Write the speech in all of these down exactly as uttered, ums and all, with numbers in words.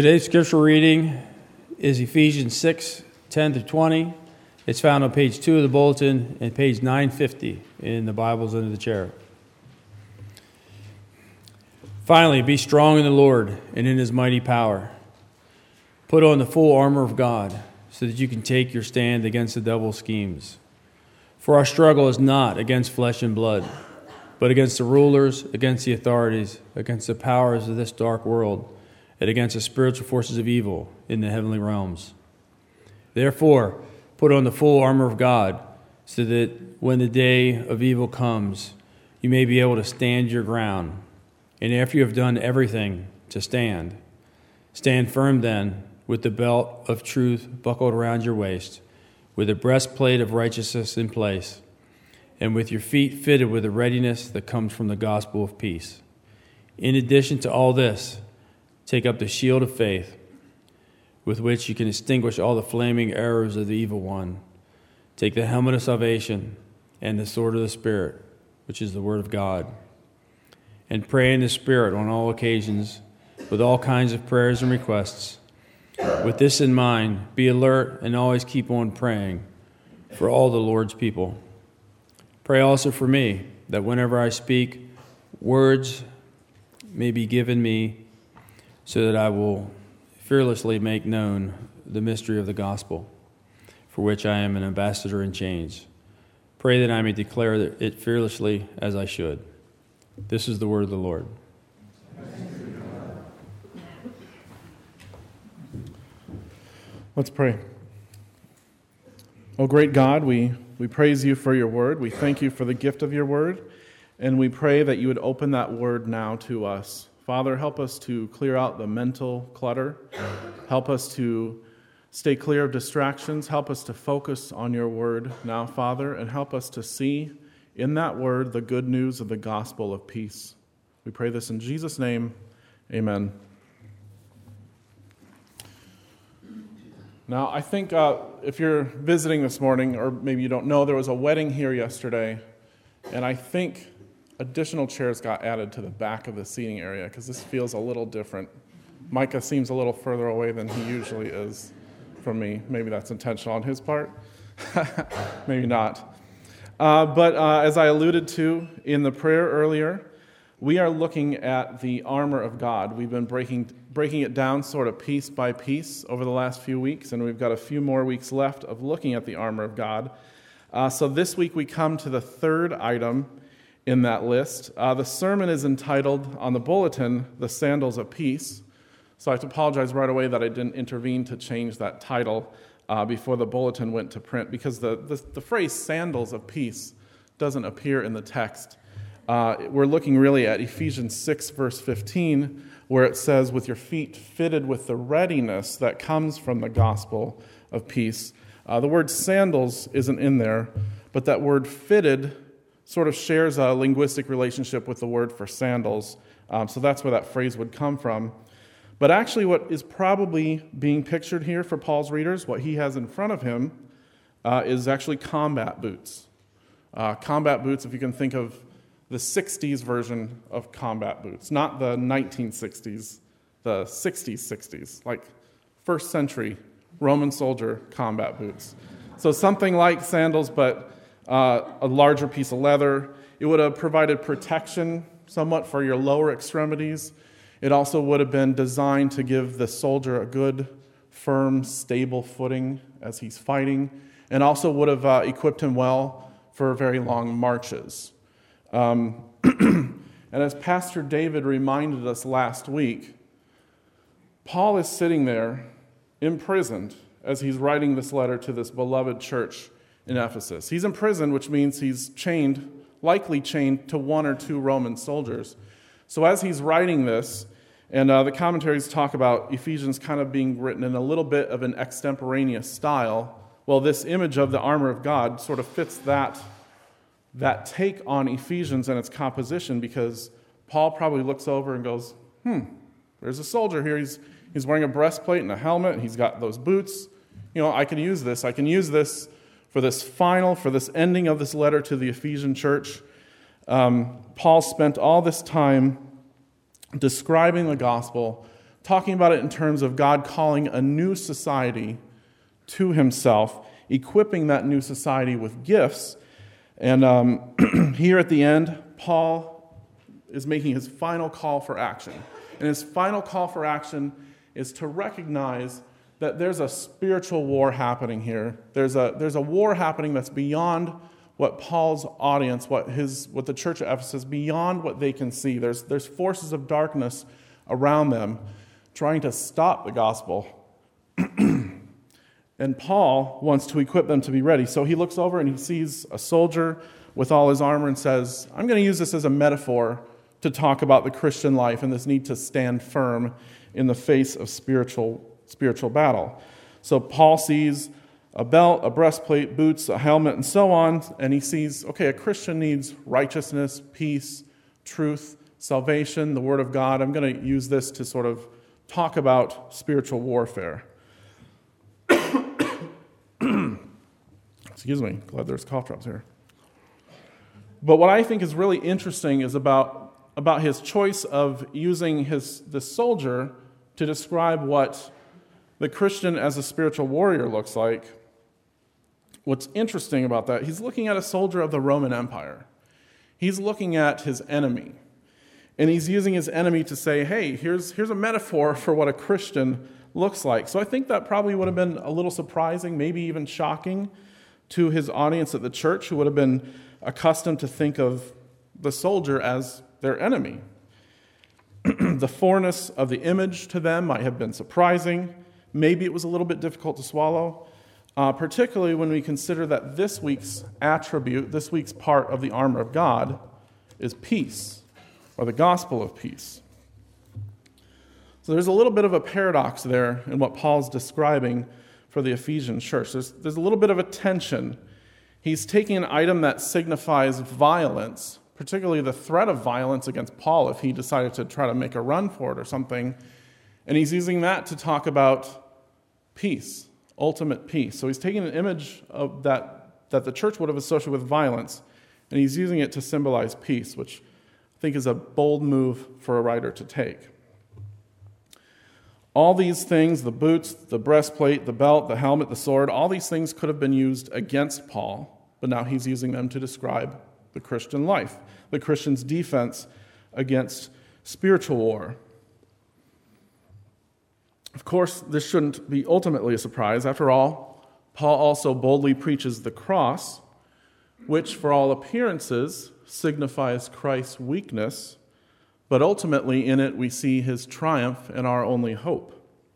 Today's scripture reading is Ephesians six, ten to twenty. It's found on page two of the bulletin and page nine fifty in the Bibles under the chair. Finally, be strong in the Lord and in his mighty power. Put on the full armor of God so that you can take your stand against the devil's schemes. For our struggle is not against flesh and blood, but against the rulers, against the authorities, against the powers of this dark world, and against the spiritual forces of evil in the heavenly realms. Therefore, put on the full armor of God, so that when the day of evil comes, you may be able to stand your ground. And after you have done everything, to stand. Stand firm then, with the belt of truth buckled around your waist, with the breastplate of righteousness in place, and with your feet fitted with the readiness that comes from the gospel of peace. In addition to all this, take up the shield of faith, with which you can extinguish all the flaming arrows of the evil one. Take the helmet of salvation and the sword of the Spirit, which is the word of God. And pray in the Spirit on all occasions, with all kinds of prayers and requests. With this in mind, be alert and always keep on praying for all the Lord's people. Pray also for me, that whenever I speak, words may be given me, so that I will fearlessly make known the mystery of the gospel, for which I am an ambassador in chains. Pray that I may declare it fearlessly as I should. This is the word of the Lord. Let's pray. Oh, great God, we, we praise you for your word. We thank you for the gift of your word, and we pray that you would open that word now to us. Father, help us to clear out the mental clutter. Help us to stay clear of distractions. Help us to focus on your word now, Father, and help us to see in that word the good news of the gospel of peace. We pray this in Jesus' name. Amen. Now, I think uh, if you're visiting this morning, or maybe you don't know, there was a wedding here yesterday, and I think additional chairs got added to the back of the seating area because this feels a little different. Micah seems a little further away than he usually is from me. Maybe that's intentional on his part. Maybe not. Uh, but uh, as I alluded to in the prayer earlier, we are looking at the armor of God. We've been breaking breaking it down sort of piece by piece over the last few weeks, and we've got a few more weeks left of looking at the armor of God. Uh, so this week we come to the third item in that list. Uh, the sermon is entitled on the bulletin, The Sandals of Peace. So I have to apologize right away that I didn't intervene to change that title uh, before the bulletin went to print, because the, the, the phrase sandals of peace doesn't appear in the text. Uh, we're looking really at Ephesians six, verse fifteen, where it says, with your feet fitted with the readiness that comes from the gospel of peace. Uh, the word sandals isn't in there, but that word fitted sort of shares a linguistic relationship with the word for sandals. Um, so that's where that phrase would come from. But actually what is probably being pictured here for Paul's readers, what he has in front of him, uh, is actually combat boots. Uh, combat boots, if you can think of the sixties version of combat boots, not the nineteen sixties, the sixties, sixties, like first century Roman soldier combat boots. So something like sandals, but Uh, a larger piece of leather. It would have provided protection somewhat for your lower extremities. It also would have been designed to give the soldier a good, firm, stable footing as he's fighting, and also would have uh, equipped him well for very long marches. Um, and as Pastor David reminded us last week, Paul is sitting there imprisoned as he's writing this letter to this beloved church in Ephesus. He's in prison, which means he's chained, likely chained to one or two Roman soldiers. So as he's writing this, and uh, the commentaries talk about Ephesians kind of being written in a little bit of an extemporaneous style, well, this image of the armor of God sort of fits that, that take on Ephesians and its composition, because Paul probably looks over and goes, hmm, there's a soldier here. He's, he's wearing a breastplate and a helmet, and he's got those boots. You know, I can use this. I can use this for this final, for this ending of this letter to the Ephesian church. Um, Paul spent all this time describing the gospel talking about it in terms of God calling a new society to himself, equipping that new society with gifts. And um, here at the end, Paul is making his final call for action. And his final call for action is to recognize that there's a spiritual war happening here. There's a, there's a war happening that's beyond what Paul's audience, what his, what the church at Ephesus, beyond what they can see. There's, there's forces of darkness around them trying to stop the gospel. And Paul wants to equip them to be ready. So he looks over and he sees a soldier with all his armor and says, I'm going to use this as a metaphor to talk about the Christian life and this need to stand firm in the face of spiritual, spiritual battle. So Paul sees a belt, a breastplate, boots, a helmet, and so on, and he sees, okay, a Christian needs righteousness, peace, truth, salvation, the Word of God. I'm going to use this to sort of talk about spiritual warfare. Excuse me, glad there's cough drops here. But what I think is really interesting is about, about his choice of using his the soldier to describe what the Christian as a spiritual warrior looks like. What's interesting about that, he's looking at a soldier of the Roman Empire. He's looking at his enemy. And he's using his enemy to say, hey, here's, here's a metaphor for what a Christian looks like. So I think that probably would have been a little surprising, maybe even shocking to his audience at the church, who would have been accustomed to think of the soldier as their enemy. The foreignness of the image to them might have been surprising. Maybe it was a little bit difficult to swallow, uh, particularly when we consider that this week's attribute, this week's part of the armor of God, is peace, or the gospel of peace. So there's a little bit of a paradox there in what Paul's describing for the Ephesian church. There's, there's a little bit of a tension. He's taking an item that signifies violence, particularly the threat of violence against Paul if he decided to try to make a run for it or something, and he's using that to talk about peace, ultimate peace. So he's taking an image of that, that the church would have associated with violence, and he's using it to symbolize peace, which I think is a bold move for a writer to take. All these things, the boots, the breastplate, the belt, the helmet, the sword, all these things could have been used against Paul, but now he's using them to describe the Christian life, the Christian's defense against spiritual war. Of course, this shouldn't be ultimately a surprise. After all, Paul also boldly preaches the cross, which for all appearances signifies Christ's weakness, but ultimately in it we see his triumph and our only hope.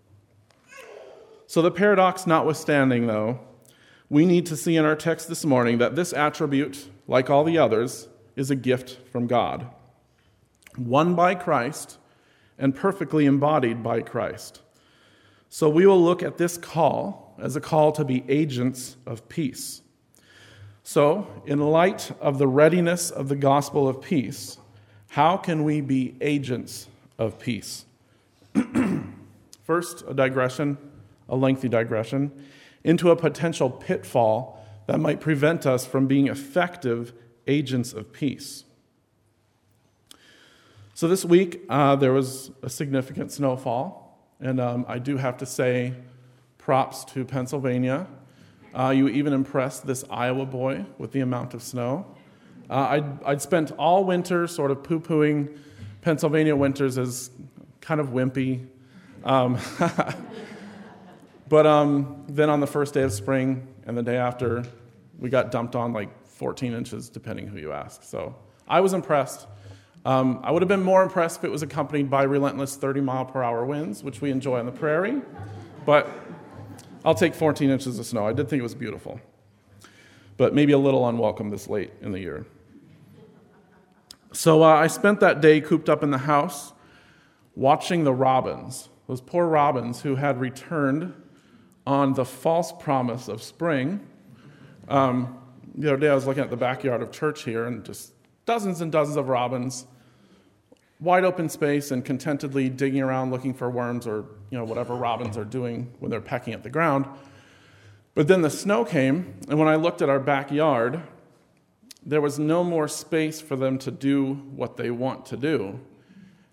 So the paradox notwithstanding, though, we need to see in our text this morning that this attribute, like all the others, is a gift from God, won by Christ and perfectly embodied by Christ. So we will look at this call as a call to be agents of peace. So, in light of the readiness of the gospel of peace, how can we be agents of peace? First, a digression, a lengthy digression, into a potential pitfall that might prevent us from being effective agents of peace. So this week, uh, there was a significant snowfall, and um, I do have to say props to Pennsylvania. Uh, you even impressed this Iowa boy with the amount of snow. Uh, I'd, I'd spent all winter sort of poo-pooing Pennsylvania winters as kind of wimpy. Um, but um, then on the first day of spring and the day after, we got dumped on like fourteen inches, depending who you ask. So I was impressed. Um, I would have been more impressed if it was accompanied by relentless thirty mile per hour winds, which we enjoy on the prairie. But I'll take fourteen inches of snow. I did think it was beautiful, but maybe a little unwelcome this late in the year. So uh, I spent that day cooped up in the house watching the robins, those poor robins who had returned on the false promise of spring. Um, the other day I was looking at the backyard of church here, and just dozens and dozens of robins, wide open space and contentedly digging around looking for worms or you know whatever robins are doing when they're pecking at the ground. But then the snow came, and when I looked at our backyard, there was no more space for them to do what they want to do.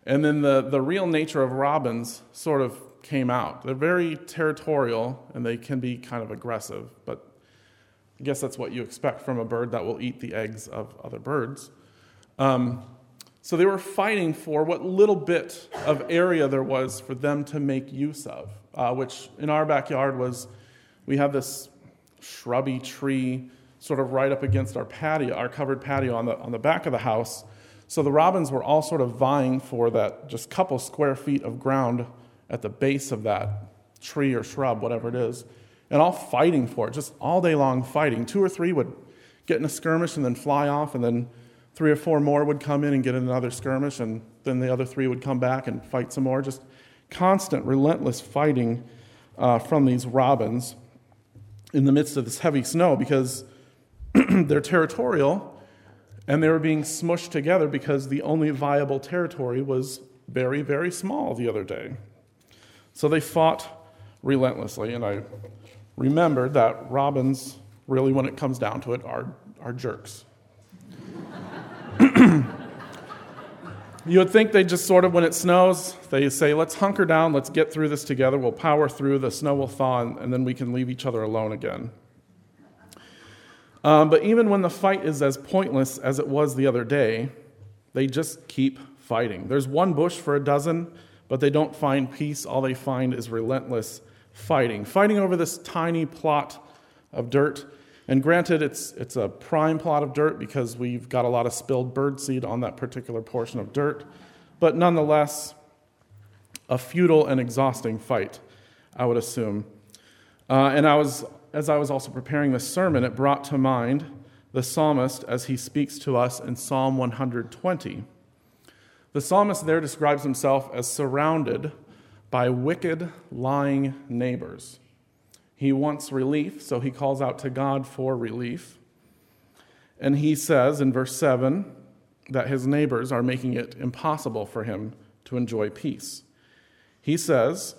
And then the, the real nature of robins sort of came out. They're very territorial, and they can be kind of aggressive, but I guess that's what you expect from a bird that will eat the eggs of other birds. Um, so they were fighting for what little bit of area there was for them to make use of, uh, which in our backyard was, we have this shrubby tree sort of right up against our patio, our covered patio on the on the back of the house. So the robins were all sort of vying for that just couple square feet of ground at the base of that tree or shrub, whatever it is, and all fighting for it, just all day long fighting. Two or three would get in a skirmish and then fly off, and then three or four more would come in and get in another skirmish, and then the other three would come back and fight some more. Just constant, relentless fighting uh, from these robins in the midst of this heavy snow, because they're territorial, and they were being smushed together because the only viable territory was very, very small the other day. So they fought relentlessly, and I remembered that robins, really, when it comes down to it, are, are jerks. You would think they just sort of, when it snows, they say, let's hunker down, let's get through this together, we'll power through, the snow will thaw, and, and then we can leave each other alone again. Um, but even when the fight is as pointless as it was the other day, they just keep fighting. There's one bush for a dozen, but they don't find peace. All they find is relentless fighting. Fighting over this tiny plot of dirt. And granted, it's it's a prime plot of dirt because we've got a lot of spilled birdseed on that particular portion of dirt. But nonetheless, a futile and exhausting fight, I would assume. Uh, and I was, as I was also preparing this sermon, it brought to mind the psalmist as he speaks to us in Psalm one hundred twenty. The psalmist there describes himself as surrounded by wicked, lying neighbors. He wants relief, so he calls out to God for relief. And he says in verse seven that his neighbors are making it impossible for him to enjoy peace. He says,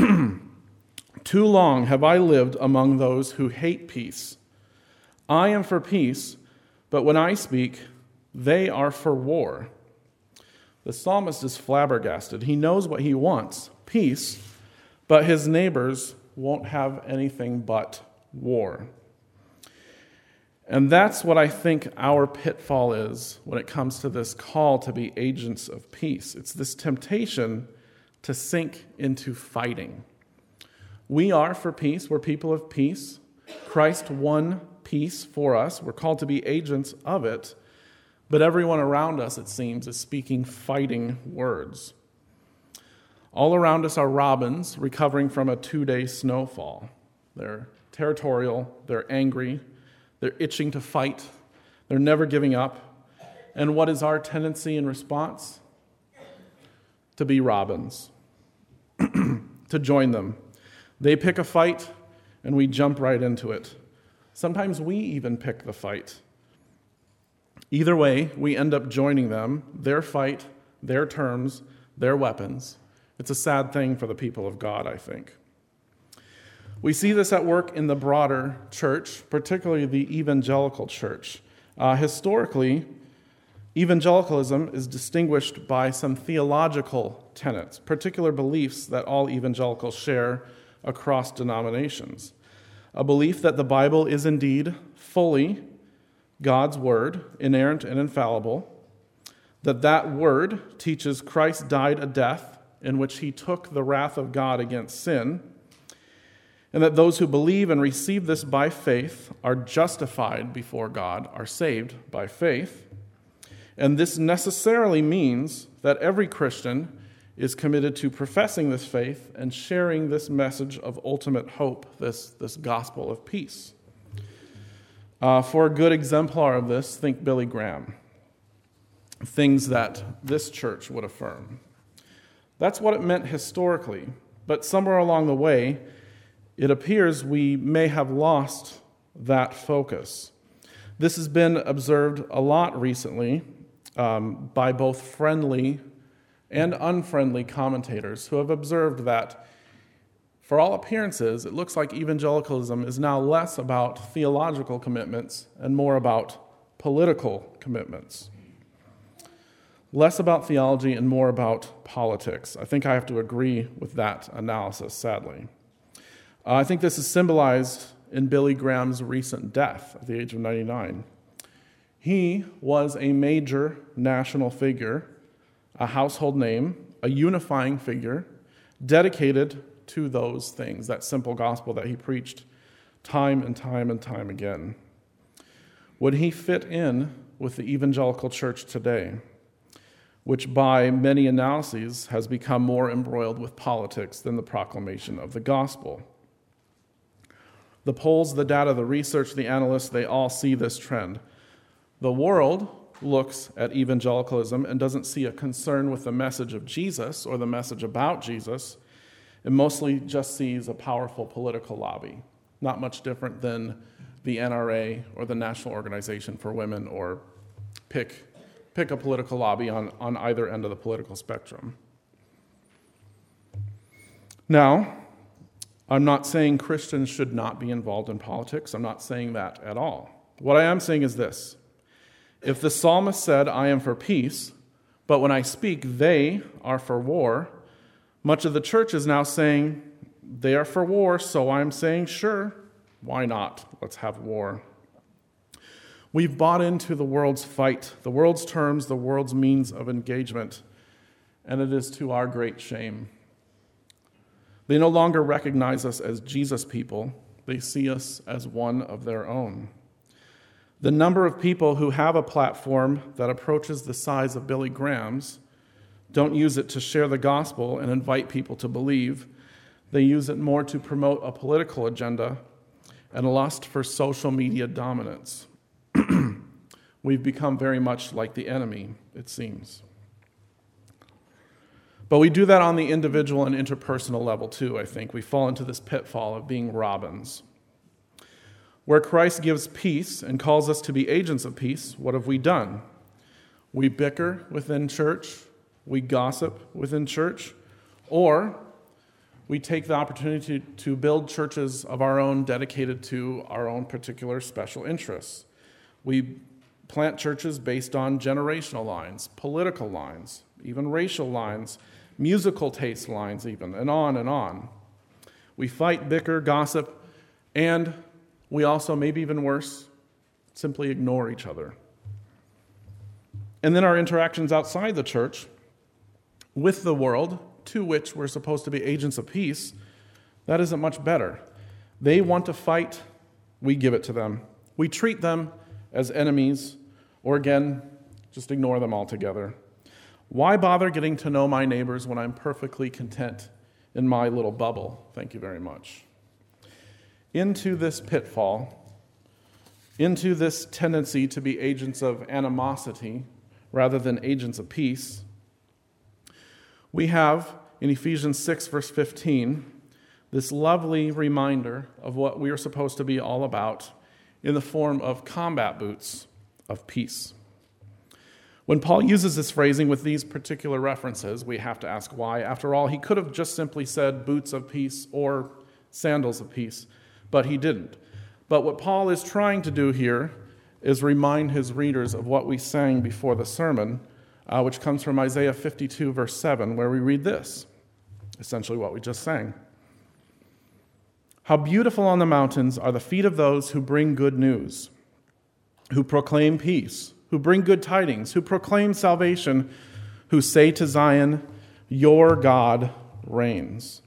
"Too long have I lived among those who hate peace. I am for peace, but when I speak, they are for war." The psalmist is flabbergasted. He knows what he wants, peace, but his neighbors won't have anything but war. And that's what I think our pitfall is when it comes to this call to be agents of peace. It's this temptation to sink into fighting. We are for peace. We're people of peace. Christ won peace for us. We're called to be agents of it. But everyone around us, it seems, is speaking fighting words. All around us are robins recovering from a two-day snowfall. They're territorial, they're angry, they're itching to fight, they're never giving up. And what is our tendency in response? To be robins, to join them. They pick a fight, and we jump right into it. Sometimes we even pick the fight. Either way, we end up joining them, their fight, their terms, their weapons. It's a sad thing for the people of God, I think. We see this at work in the broader church, particularly the evangelical church. Uh, historically, evangelicalism is distinguished by some theological tenets, particular beliefs that all evangelicals share across denominations. A belief that the Bible is indeed fully God's word, inerrant and infallible, that that word teaches Christ died a death in which he took the wrath of God against sin, and that those who believe and receive this by faith are justified before God, are saved by faith. And this necessarily means that every Christian is committed to professing this faith and sharing this message of ultimate hope, this, this gospel of peace. Uh, for a good exemplar of this, think Billy Graham. Things that this church would affirm. That's what it meant historically, but somewhere along the way, it appears we may have lost that focus. This has been observed a lot recently um, by both friendly and unfriendly commentators who have observed that, for all appearances, it looks like evangelicalism is now less about theological commitments and more about political commitments. less about theology and more about politics. I think I have to agree with that analysis, sadly. Uh, I think this is symbolized in Billy Graham's recent death at the age of ninety-nine. He was a major national figure, a household name, a unifying figure, dedicated to those things, that simple gospel that he preached time and time and time again. Would he fit in with the evangelical church today, which by many analyses has become more embroiled with politics than the proclamation of the gospel? The polls, the data, the research, the analysts, they all see this trend. The world looks at evangelicalism and doesn't see a concern with the message of Jesus or the message about Jesus. It mostly just sees a powerful political lobby, not much different than the N R A or the National Organization for Women, or pick, pick a political lobby on, on either end of the political spectrum. Now, I'm not saying Christians should not be involved in politics. I'm not saying that at all. What I am saying is this. If the psalmist said, I am for peace, but when I speak, they are for war, much of the church is now saying, they are for war, so I'm saying, sure, why not? Let's have war. We've bought into the world's fight, the world's terms, the world's means of engagement, and it is to our great shame. They no longer recognize us as Jesus people. They see us as one of their own. The number of people who have a platform that approaches the size of Billy Graham's don't use it to share the gospel and invite people to believe. They use it more to promote a political agenda and a lust for social media dominance. We've become very much like the enemy, it seems. But we do that on the individual and interpersonal level too, I think. We fall into this pitfall of being Robins. Where Christ gives peace and calls us to be agents of peace, what have we done? We bicker within church, we gossip within church, or we take the opportunity to, to build churches of our own dedicated to our own particular special interests. We plant churches based on generational lines, political lines, even racial lines, musical taste lines even, and on and on. We fight, bicker, gossip, and we also, maybe even worse, simply ignore each other. And then our interactions outside the church with the world, to which we're supposed to be agents of peace, that isn't much better. They want to fight, we give it to them. We treat them as enemies, or again, just ignore them altogether. Why bother getting to know my neighbors when I'm perfectly content in my little bubble? Thank you very much. Into this pitfall, into this tendency to be agents of animosity rather than agents of peace, we have in Ephesians six, verse fifteen, this lovely reminder of what we are supposed to be all about in the form of combat boots of peace. When Paul uses this phrasing with these particular references, we have to ask why. After all, he could have just simply said boots of peace or sandals of peace, but he didn't. But what Paul is trying to do here is remind his readers of what we sang before the sermon, uh, which comes from Isaiah fifty-two, verse seven, where we read this, essentially what we just sang. How beautiful on the mountains are the feet of those who bring good news, who proclaim peace, who bring good tidings, who proclaim salvation, who say to Zion, your God reigns.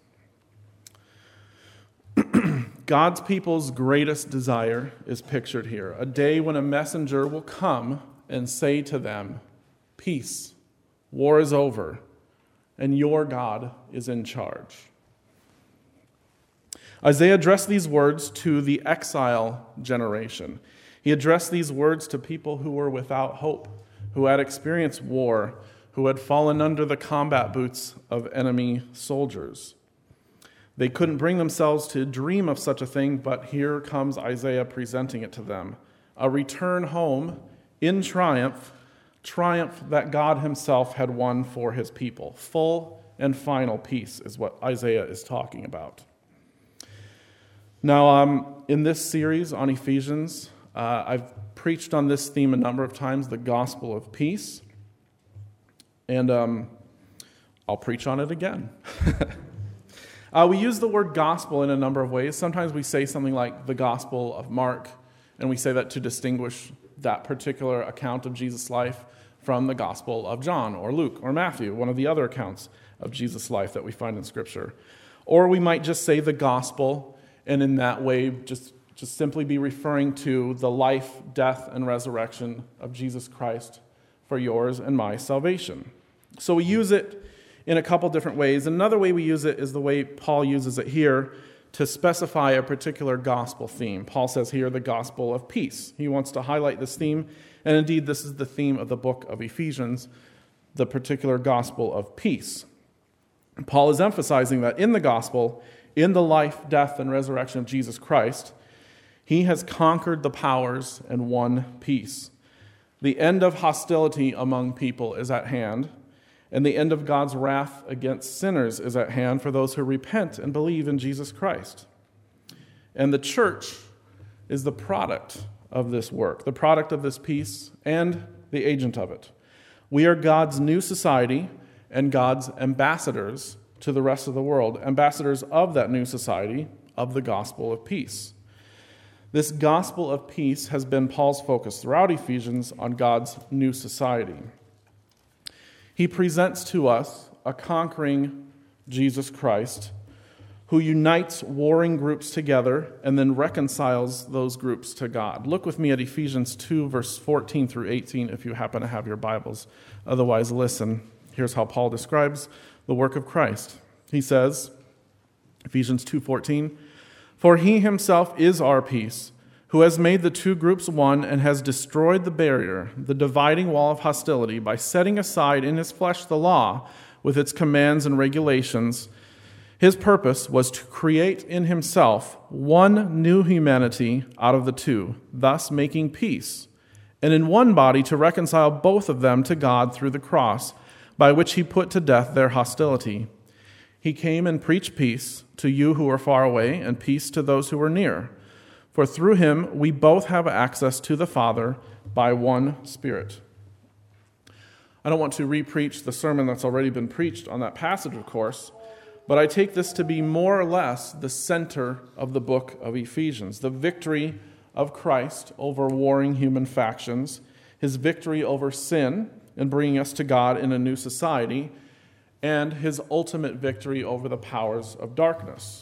God's people's greatest desire is pictured here, a day when a messenger will come and say to them, peace, war is over, and your God is in charge. Isaiah addressed these words to the exile generation. He addressed these words to people who were without hope, who had experienced war, who had fallen under the combat boots of enemy soldiers. They couldn't bring themselves to dream of such a thing, but here comes Isaiah presenting it to them. A return home in triumph, triumph that God himself had won for his people. Full and final peace is what Isaiah is talking about. Now, um, in this series on Ephesians, uh, I've preached on this theme a number of times, the gospel of peace. And um, I'll preach on it again. uh, we use the word gospel in a number of ways. Sometimes we say something like the Gospel of Mark, and we say that to distinguish that particular account of Jesus' life from the Gospel of John or Luke or Matthew, one of the other accounts of Jesus' life that we find in Scripture. Or we might just say the gospel, and in that way just, just simply be referring to the life, death, and resurrection of Jesus Christ for yours and my salvation. So we use it in a couple different ways. Another way we use it is the way Paul uses it here to specify a particular gospel theme. Paul says here the gospel of peace. He wants to highlight this theme, and indeed this is the theme of the book of Ephesians, the particular gospel of peace. Paul is emphasizing that in the gospel, in the life, death, and resurrection of Jesus Christ, he has conquered the powers and won peace. The end of hostility among people is at hand, and the end of God's wrath against sinners is at hand for those who repent and believe in Jesus Christ. And the church is the product of this work, the product of this peace, and the agent of it. We are God's new society and God's ambassadors to the rest of the world, ambassadors of that new society, of the gospel of peace. This gospel of peace has been Paul's focus throughout Ephesians on God's new society. He presents to us a conquering Jesus Christ who unites warring groups together and then reconciles those groups to God. Look with me at Ephesians two, verse fourteen through eighteen, if you happen to have your Bibles. Otherwise, listen. Here's how Paul describes the work of Christ. He says, Ephesians two fourteen, "For he himself is our peace, who has made the two groups one and has destroyed the barrier, the dividing wall of hostility, by setting aside in his flesh the law with its commands and regulations. His purpose was to create in himself one new humanity out of the two, thus making peace, and in one body to reconcile both of them to God through the cross, by which he put to death their hostility. He came and preached peace to you who are far away, and peace to those who are near. For through him we both have access to the Father by one Spirit." I don't want to re-preach the sermon that's already been preached on that passage, of course, but I take this to be more or less the center of the book of Ephesians, the victory of Christ over warring human factions, his victory over sin and bringing us to God in a new society, and his ultimate victory over the powers of darkness.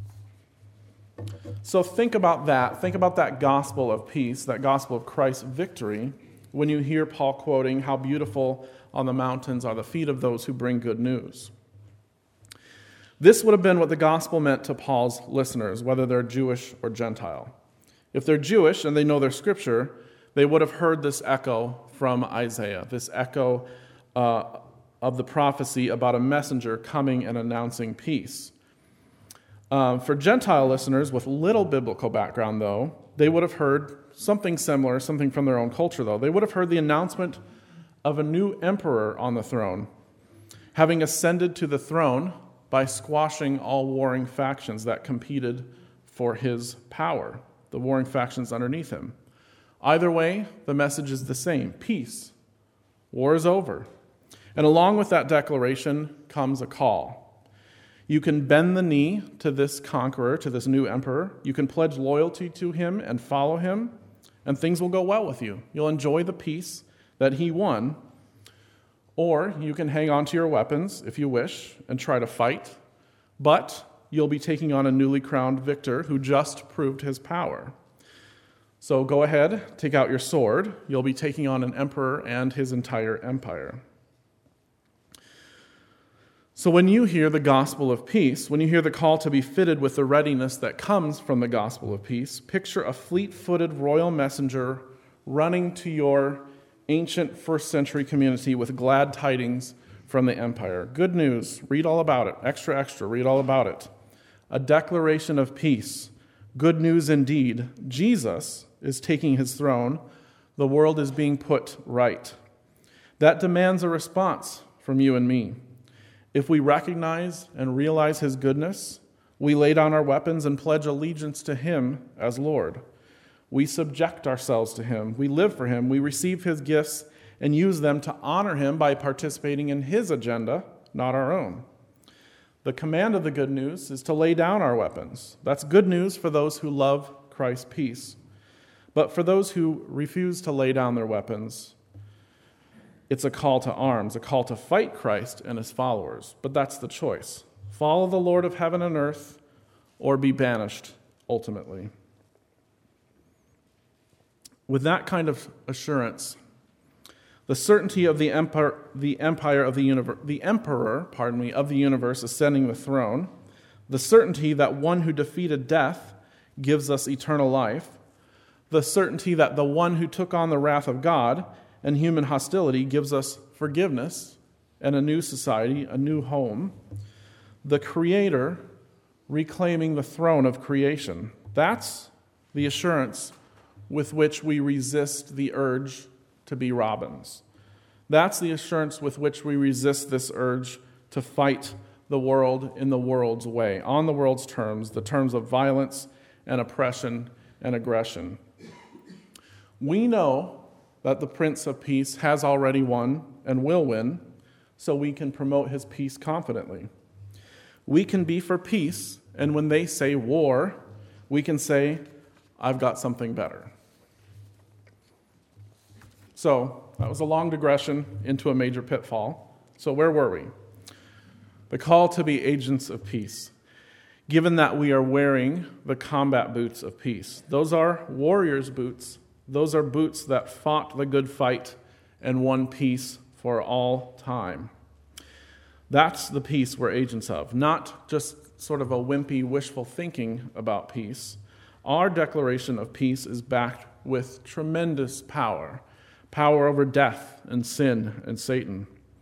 So think about that. Think about that gospel of peace, that gospel of Christ's victory, when you hear Paul quoting, "How beautiful on the mountains are the feet of those who bring good news." This would have been what the gospel meant to Paul's listeners, whether they're Jewish or Gentile. If they're Jewish and they know their scripture, they would have heard this echo from Isaiah, this echo uh, of the prophecy about a messenger coming and announcing peace. Uh, for Gentile listeners with little biblical background, though, they would have heard something similar, something from their own culture, though. They would have heard the announcement of a new emperor on the throne, having ascended to the throne by squashing all warring factions that competed for his power, the warring factions underneath him. Either way, the message is the same: peace. War is over. And along with that declaration comes a call. You can bend the knee to this conqueror, to this new emperor. You can pledge loyalty to him and follow him, and things will go well with you. You'll enjoy the peace that he won. Or you can hang on to your weapons, if you wish, and try to fight, but you'll be taking on a newly crowned victor who just proved his power. So go ahead, take out your sword. You'll be taking on an emperor and his entire empire. So when you hear the gospel of peace, when you hear the call to be fitted with the readiness that comes from the gospel of peace, picture a fleet-footed royal messenger running to your ancient first century community with glad tidings from the empire. Good news, read all about it. Extra, extra, read all about it. A declaration of peace. Good news indeed. Jesus is taking his throne. The world is being put right. That demands a response from you and me. If we recognize and realize his goodness, we lay down our weapons and pledge allegiance to him as Lord. We subject ourselves to him. We live for him. We receive his gifts and use them to honor him by participating in his agenda, not our own. The command of the good news is to lay down our weapons. That's good news for those who love Christ's peace. But for those who refuse to lay down their weapons, it's a call to arms, a call to fight Christ and his followers. But that's the choice. Follow the Lord of heaven and earth, or be banished ultimately. With that kind of assurance, the certainty of the empire, the empire of the universe, the emperor, pardon me, of the universe ascending the throne, the certainty that one who defeated death gives us eternal life, the certainty that the one who took on the wrath of God and human hostility gives us forgiveness and a new society, a new home, the Creator reclaiming the throne of creation. That's the assurance with which we resist the urge to be Robins. That's the assurance with which we resist this urge to fight the world in the world's way, on the world's terms, the terms of violence and oppression and aggression. We know that the Prince of Peace has already won and will win, so we can promote his peace confidently. We can be for peace, and when they say war, we can say, I've got something better. So, that was a long digression into a major pitfall. So where were we? The call to be agents of peace. Given that we are wearing the combat boots of peace. Those are warriors' boots. Those are boots that fought the good fight and won peace for all time. That's the peace we're agents of, not just sort of a wimpy, wishful thinking about peace. Our declaration of peace is backed with tremendous power. Power over death and sin and Satan.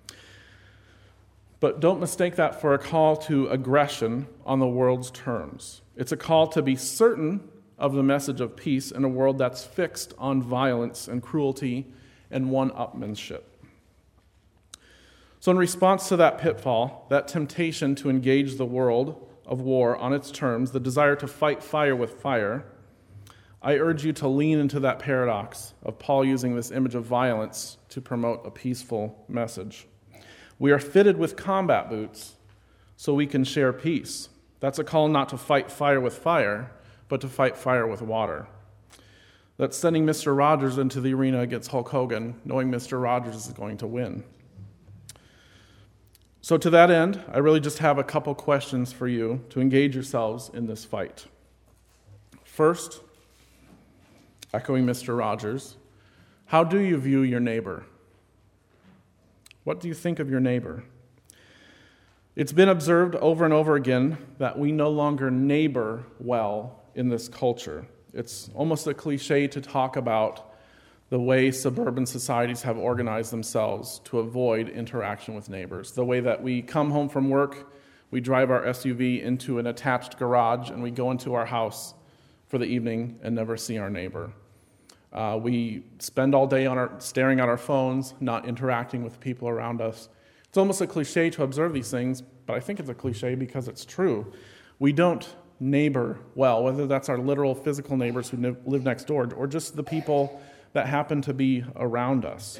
But don't mistake that for a call to aggression on the world's terms. It's a call to be certain of the message of peace in a world that's fixed on violence and cruelty and one-upmanship. So in response to that pitfall, that temptation to engage the world of war on its terms, the desire to fight fire with fire, I urge you to lean into that paradox of Paul using this image of violence to promote a peaceful message. We are fitted with combat boots so we can share peace. That's a call not to fight fire with fire, but to fight fire with water. That's sending Mister Rogers into the arena against Hulk Hogan, knowing Mister Rogers is going to win. So to that end, I really just have a couple questions for you to engage yourselves in this fight. First, echoing Mister Rogers, how do you view your neighbor? What do you think of your neighbor? It's been observed over and over again that we no longer neighbor well in this culture. It's almost a cliche to talk about the way suburban societies have organized themselves to avoid interaction with neighbors. The way that we come home from work, we drive our S U V into an attached garage, and we go into our house for the evening and never see our neighbor. Uh, we spend all day on our, staring at our phones, not interacting with people around us. It's almost a cliche to observe these things, but I think it's a cliche because it's true. We don't neighbor well, whether that's our literal physical neighbors who live next door or just the people that happen to be around us.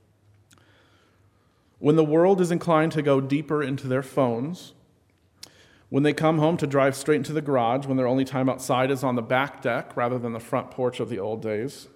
When the world is inclined to go deeper into their phones, when they come home to drive straight into the garage, when their only time outside is on the back deck rather than the front porch of the old days,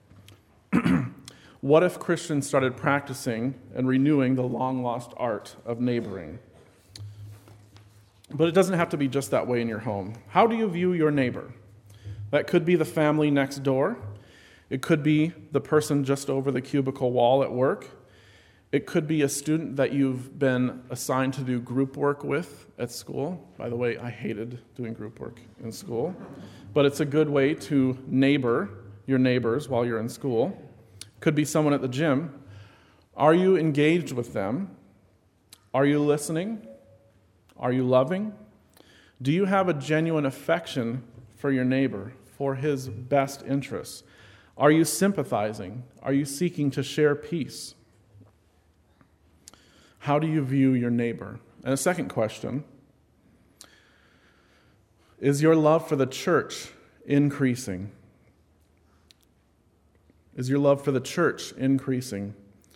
what if Christians started practicing and renewing the long-lost art of neighboring? But it doesn't have to be just that way in your home. How do you view your neighbor? That could be the family next door. It could be the person just over the cubicle wall at work. It could be a student that you've been assigned to do group work with at school. By the way, I hated doing group work in school. But it's a good way to neighbor your neighbors while you're in school. Could be someone at the gym. Are you engaged with them? Are you listening? Are you loving? Do you have a genuine affection for your neighbor, for his best interests? Are you sympathizing? Are you seeking to share peace? How do you view your neighbor? And a second question, is your love for the church increasing? Is your love for the church increasing?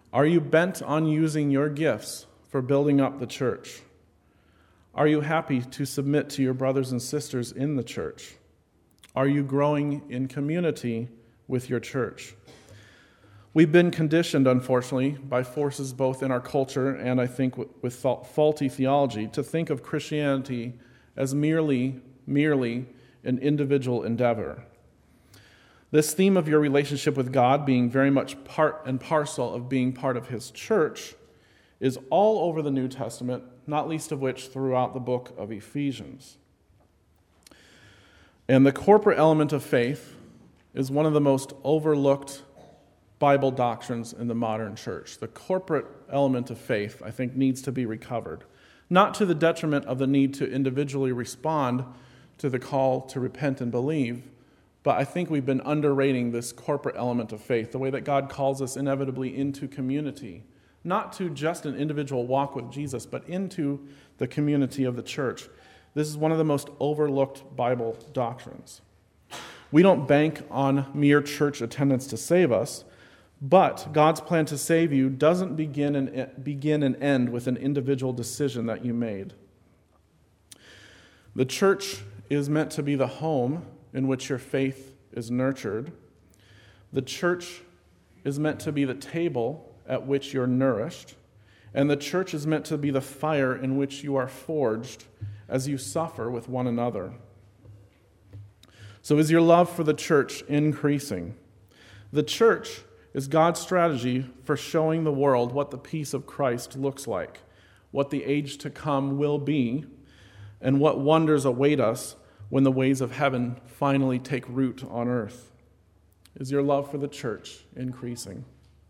Are you bent on using your gifts for building up the church? Are you happy to submit to your brothers and sisters in the church? Are you growing in community with your church? We've been conditioned, unfortunately, by forces both in our culture and I think with faulty theology to think of Christianity as merely, merely an individual endeavor. This theme of your relationship with God being very much part and parcel of being part of His church is all over the New Testament, not least of which throughout the book of Ephesians. And the corporate element of faith is one of the most overlooked Bible doctrines in the modern church. The corporate element of faith, I think, needs to be recovered, not to the detriment of the need to individually respond to the call to repent and believe, but I think we've been underrating this corporate element of faith, the way that God calls us inevitably into community, not to just an individual walk with Jesus, but into the community of the church. This is one of the most overlooked Bible doctrines. We don't bank on mere church attendance to save us, but God's plan to save you doesn't begin and begin and end with an individual decision that you made. The church is meant to be the home in which your faith is nurtured. The church is meant to be the table at which you're nourished. And the church is meant to be the fire in which you are forged as you suffer with one another. So is your love for the church increasing? The church is God's strategy for showing the world what the peace of Christ looks like, what the age to come will be, and what wonders await us when the ways of heaven finally take root on earth. Is your love for the church increasing?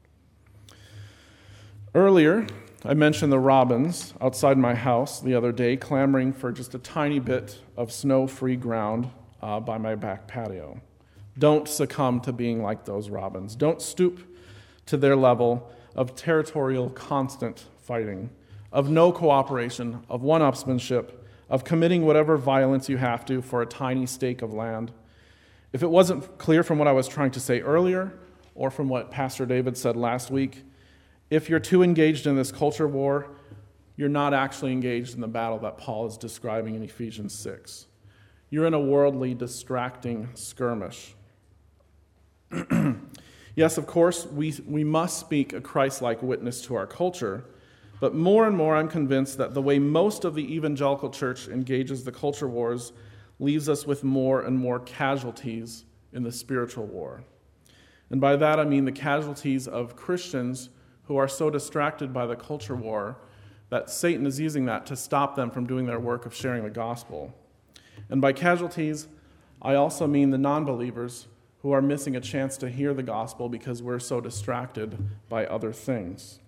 Earlier, I mentioned the robins outside my house the other day clamoring for just a tiny bit of snow-free ground uh, by my back patio. Don't succumb to being like those robins. Don't stoop to their level of territorial constant fighting, of no cooperation, of one-upsmanship, of committing whatever violence you have to for a tiny stake of land. If it wasn't clear from what I was trying to say earlier, or from what Pastor David said last week, if you're too engaged in this culture war, you're not actually engaged in the battle that Paul is describing in Ephesians six. You're in a worldly, distracting skirmish. Yes, of course, we, we must speak a Christ-like witness to our culture, but more and more I'm convinced that the way most of the evangelical church engages the culture wars leaves us with more and more casualties in the spiritual war. And by that I mean the casualties of Christians who are so distracted by the culture war that Satan is using that to stop them from doing their work of sharing the gospel. And by casualties, I also mean the non-believers who are missing a chance to hear the gospel because we're so distracted by other things.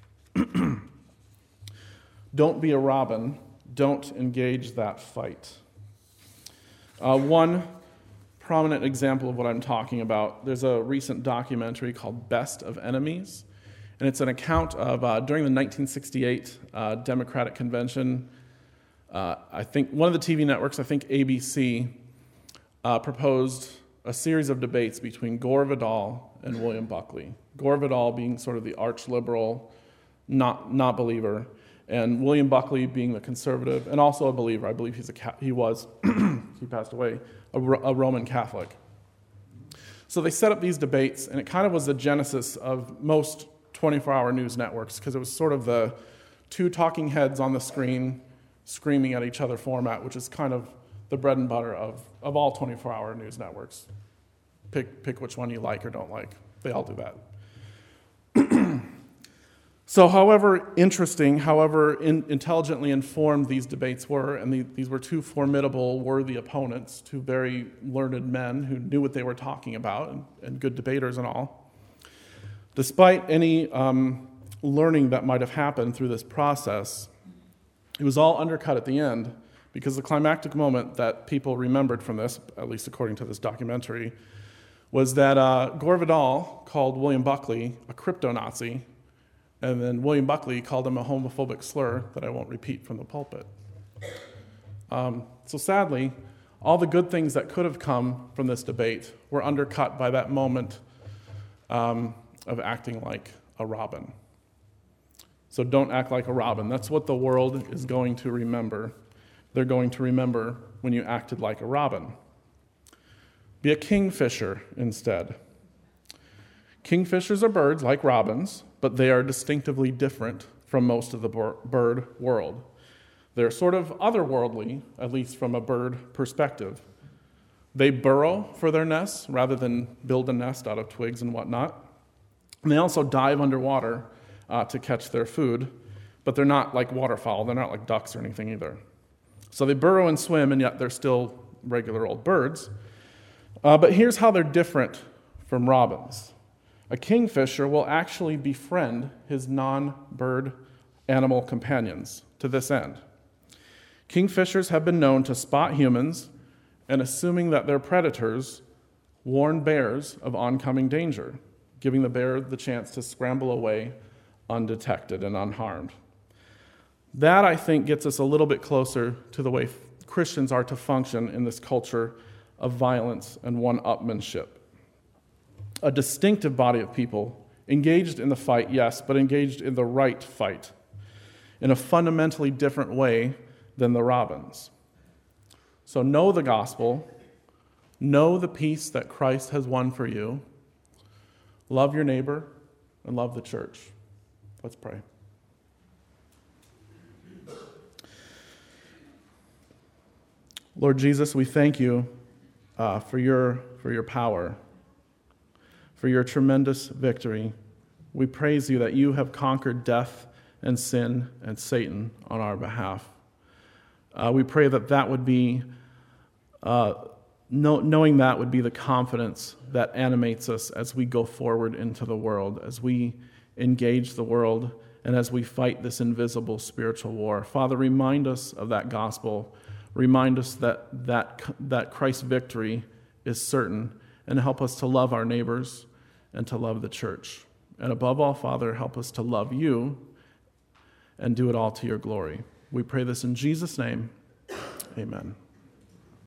Don't be a robin. Don't engage that fight. Uh, one prominent example of what I'm talking about, there's a recent documentary called Best of Enemies, and it's an account of uh, during the nineteen sixty-eight uh, Democratic Convention. Uh, I think one of the T V networks, I think A B C, uh, proposed a series of debates between Gore Vidal and William Buckley. Gore Vidal being sort of the arch-liberal, not not believer, and William Buckley being the conservative and also a believer. I believe he's a he was he passed away a, a Roman Catholic. So they set up these debates, and it kind of was the genesis of most twenty-four hour news networks because it was sort of the two talking heads on the screen screaming at each other format, which is kind of the bread and butter of, of all twenty-four hour news networks. Pick pick which one you like or don't like. They all do that. So however interesting, however in, intelligently informed these debates were, and the, these were two formidable, worthy opponents, two very learned men who knew what they were talking about, and, and good debaters and all, despite any um, learning that might have happened through this process, it was all undercut at the end because the climactic moment that people remembered from this, at least according to this documentary, was that uh, Gore Vidal called William Buckley a crypto-Nazi, and then William Buckley called him a homophobic slur that I won't repeat from the pulpit. Um, so sadly, all the good things that could have come from this debate were undercut by that moment um, of acting like a robin. So don't act like a robin. That's what the world is going to remember. They're going to remember when you acted like a robin. Be a kingfisher instead. Kingfishers are birds like robins, but they are distinctively different from most of the bird world. They're sort of otherworldly, at least from a bird perspective. They burrow for their nests rather than build a nest out of twigs and whatnot. And they also dive underwater uh, to catch their food, but they're not like waterfowl. They're not like ducks or anything either. So they burrow and swim, and yet they're still regular old birds. Uh, but here's how they're different from robins. A kingfisher will actually befriend his non-bird animal companions to this end. Kingfishers have been known to spot humans and, assuming that they're predators, warn bears of oncoming danger, giving the bear the chance to scramble away undetected and unharmed. That, I think, gets us a little bit closer to the way Christians are to function in this culture of violence and one-upmanship. A distinctive body of people, engaged in the fight, yes, but engaged in the right fight, in a fundamentally different way than the robins. So know the gospel, know the peace that Christ has won for you, love your neighbor, and love the church. Let's pray. Lord Jesus, we thank you uh, for your for your power, for your tremendous victory. We praise you that you have conquered death and sin and Satan on our behalf. Uh, we pray that that would be, uh, know, knowing that would be the confidence that animates us as we go forward into the world, as we engage the world, and as we fight this invisible spiritual war. Father, remind us of that gospel. Remind us that that, that Christ's victory is certain, and help us to love our neighbors and to love the church. And above all, Father, help us to love you and do it all to your glory. We pray this in Jesus' name. Amen.